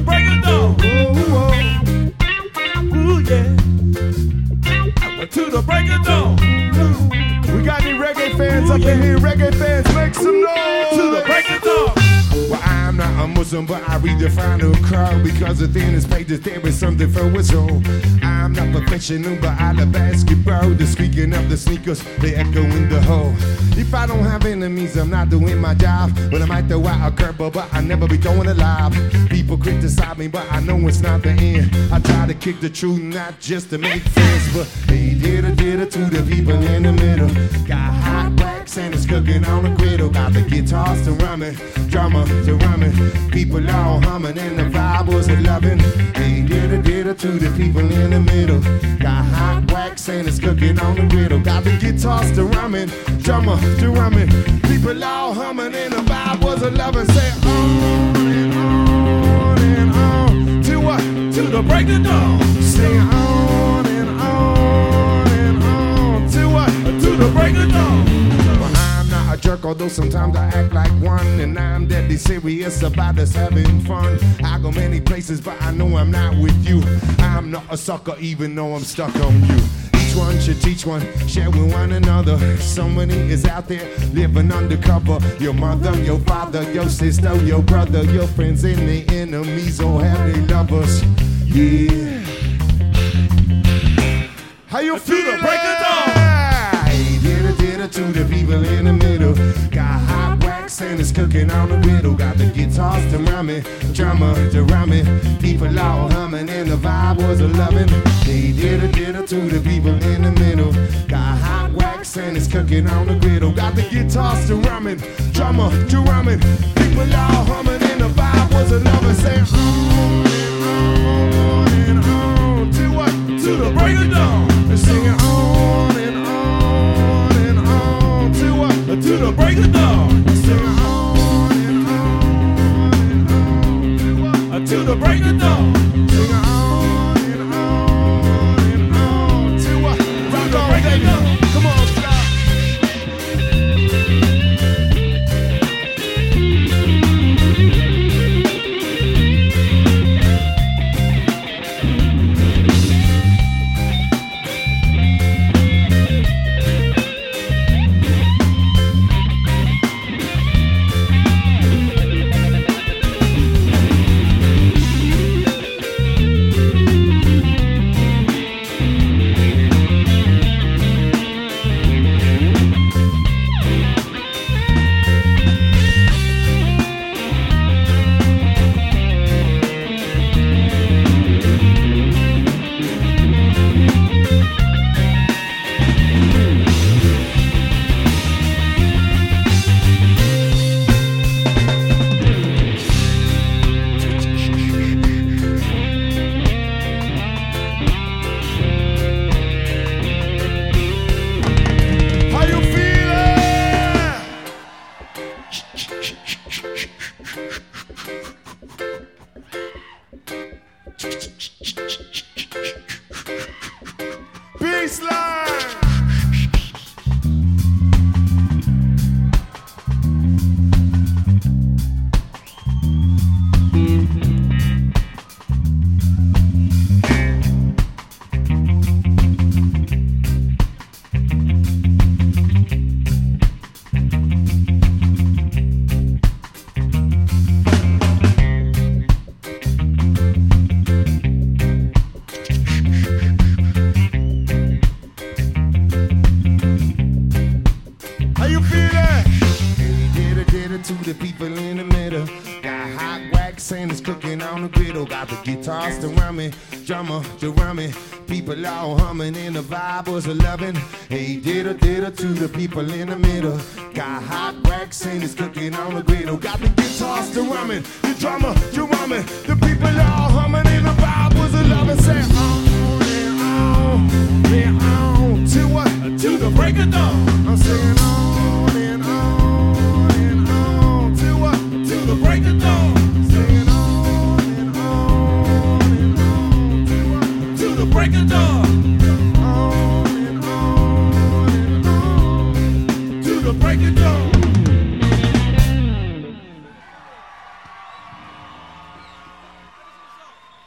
the break of dawn. Ooh, yeah. To the break of dawn. We got any reggae fans up in here? Reggae fans, make some noise. To the break of dawn. Well, I'm not a Muslim, but I redefine the crowd because within this pages there is something for us all. I'm not professional, but I love basketball. The speaking of the sneakers, they echo in the hole. If I don't have enemies, I'm not doing my job. But I might throw out a curveball, but I never be throwing a lob. People criticize me, but I know it's not the end. I try to kick the truth, not just to make friends, but hey, did it to the people in the middle. Got hot wax and it's cooking on the griddle. Got the guitars to rumming, drummer to rumming. People all humming and the vibe was a loving. Hey, did it to the people in the middle. Got hot wax and it's cooking on the griddle. Got the guitars to rumming, drummer to rumming. People all humming and the vibe was a loving. Say on and on and on. To what? To the break of dawn. Sing on and on and on. To what? To the break of dawn. Well, I'm not a jerk, although sometimes I act like one. And I'm deadly serious about us having fun. I go many places, but I know I'm not with you. I'm not a sucker, even though I'm stuck on you. Each one should teach one, share with one another. Somebody is out there living undercover. Your mother, your father, your sister, your brother, your friends and the enemies all have their lovers. Yeah. How you feel? To the break of dawn. Hey, did it to the people in the middle. Got hot wax and it's cooking on the griddle. Got the guitars to rhyming, drummer to rhyming. People all humming and the vibe was a loving. They did it to the people in the middle. Got hot wax and it's cooking on the griddle. Got the guitars to rhyming, drummer to rhyming. People all humming and the vibe was a loving. Say on and on. To what? To the break of dawn. Singing on and on and on. To what? To the break of dawn. Singing on and on and on. To what? To the break of dawn. Singing on and on and on. To what? Rock on, baby. Come on, stop. Drummer to rhyming, people all humming and the vibe was a loving. Hey, did it to the people in the middle. Got hot wax and it's cooking on the griddle. Got the guitars to rhyming, the drummer to rhyming. The people all humming and the vibe was a loving. Say on and on and on. To what? To the break of dawn. I'm singing on and on and on. To what? To the break of dawn. Singing on and on and on. To what? To the break of dawn.